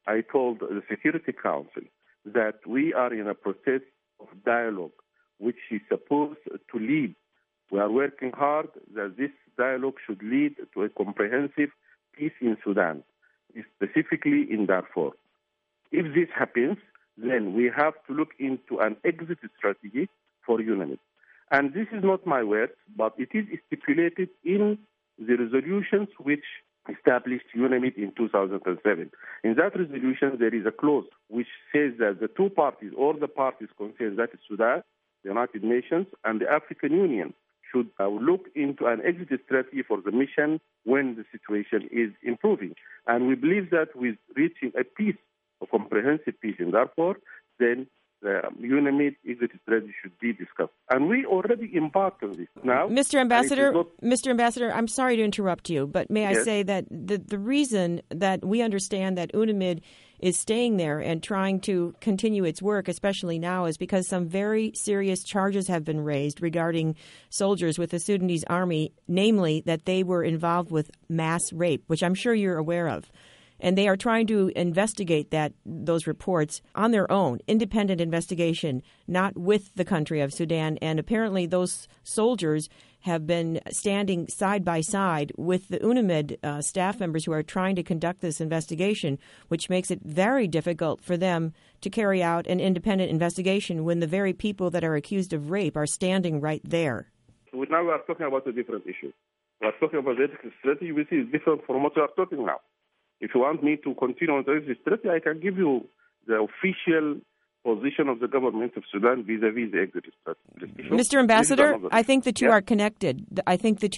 I told the Security Council that we are in a process of dialogue, which is supposed to lead. We are working hard that this dialogue should lead to a comprehensive peace in Sudan, specifically in Darfur. If this happens, then we have to look into an exit strategy for UNAMID. And this is not my words, but it is stipulated in the resolutions which established UNAMID in 2007. In that resolution, there is a clause which says that the two parties, or the parties concerned, that is Sudan, the United Nations, and the African Union, should look into an exit strategy for the mission when the situation is improving. And we believe that with reaching a peace, a comprehensive peace in Darfur, then the UNAMID exit strategy should be discussed. And we already embarked on this now. Mr. Ambassador, I'm sorry to interrupt you, but may I say that the reason that we understand that UNAMID is staying there and trying to continue its work, especially now, is because some very serious charges have been raised regarding soldiers with the Sudanese army, namely that they were involved with mass rape, which I'm sure you're aware of. And they are trying to investigate those reports on their own, independent investigation, not with the country of Sudan. And apparently those soldiers have been standing side by side with the UNAMID staff members who are trying to conduct this investigation, which makes it very difficult for them to carry out an independent investigation when the very people that are accused of rape are standing right there. Now we are talking about a different issue. We are talking about the ethical strategy, which is different from what we are talking now. If you want me to continue on this strategy, I can give you the official position of the government of Sudan vis-a-vis the exit strategy. Mr. Ambassador, I think the two are connected. No,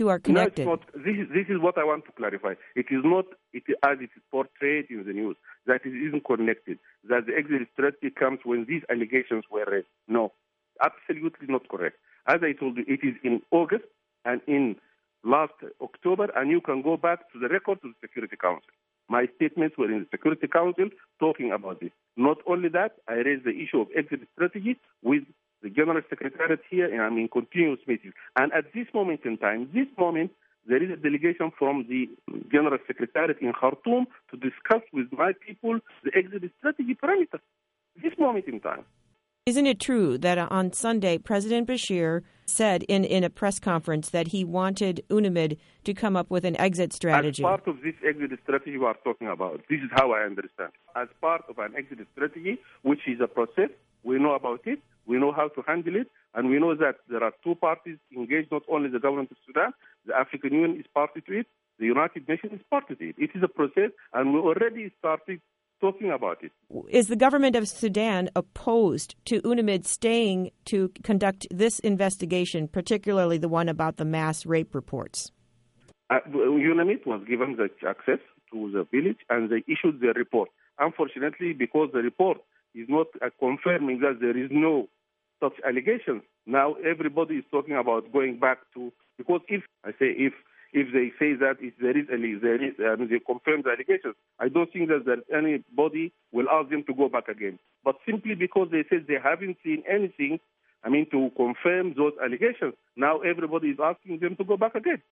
this is what I want to clarify. It is not as it is portrayed in the news, that it isn't connected, that the exit strategy comes when these allegations were raised. No, absolutely not correct. As I told you, it is in August and in last October, and you can go back to the records of the Security Council. My statements were in the Security Council talking about this. Not only that, I raised the issue of exit strategy with the General Secretariat here, and I'm in continuous meetings. And at this moment in time, there is a delegation from the General Secretariat in Khartoum to discuss with my people the exit strategy parameters. This moment in time. Isn't it true that on Sunday, President Bashir said in a press conference that he wanted UNAMID to come up with an exit strategy? As part of this exit strategy we are talking about, this is how I understand. As part of an exit strategy, which is a process, we know about it, we know how to handle it, and we know that there are two parties engaged, not only the government of Sudan, the African Union is party to it, the United Nations is party to it. It is a process, and we already started talking about it. Is the government of Sudan opposed to UNAMID staying to conduct this investigation, particularly the one about the mass rape reports? UNAMID was given the access to the village and they issued their report. Unfortunately, because the report is not confirming that there is no such allegations, now everybody is talking about going back to, because if they say that they confirm the allegations, I don't think that anybody will ask them to go back again. But simply because they said they haven't seen anything, to confirm those allegations, now everybody is asking them to go back again.